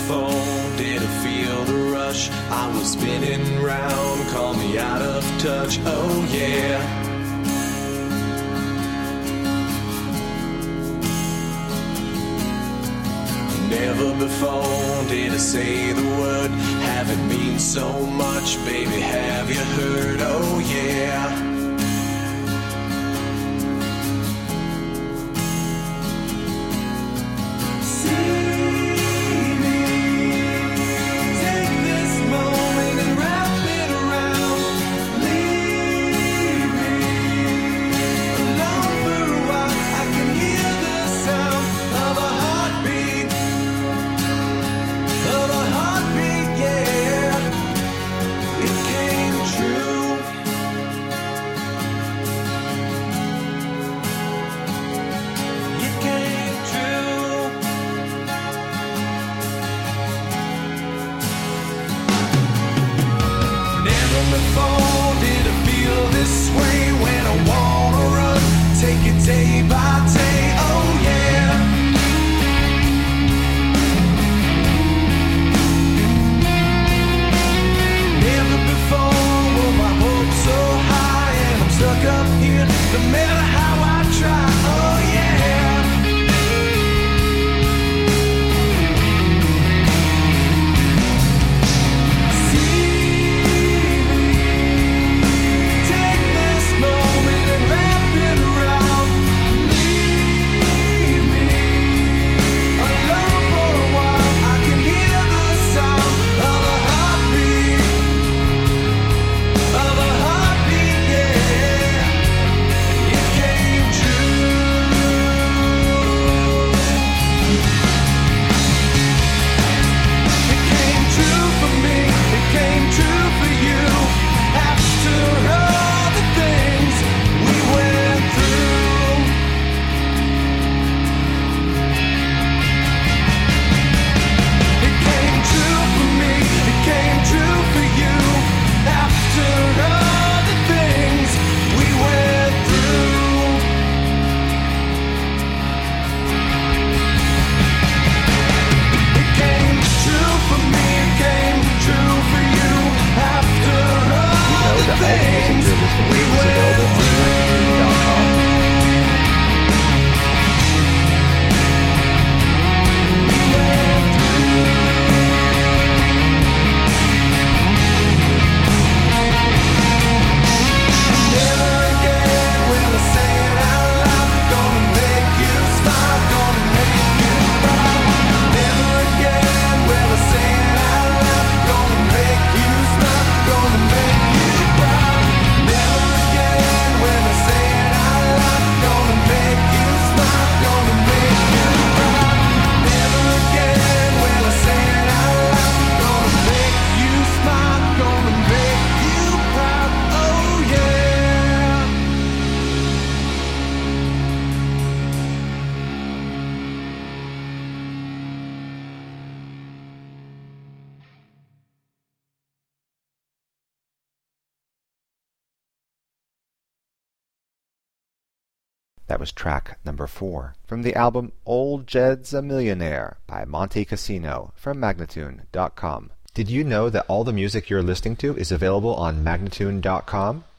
before, did I feel the rush? I was spinning round, call me out of touch, oh yeah. Never before did I say the word, have it mean so much, baby, have you heard, oh yeah. Day by day, oh yeah. Never before were my hopes so high, and I'm stuck up here no matter how I try, oh yeah. That was track number 4 from the album Old Jed's a Millionaire by Monte Cassino from Magnatune.com. Did you know that all the music you're listening to is available on Magnatune.com?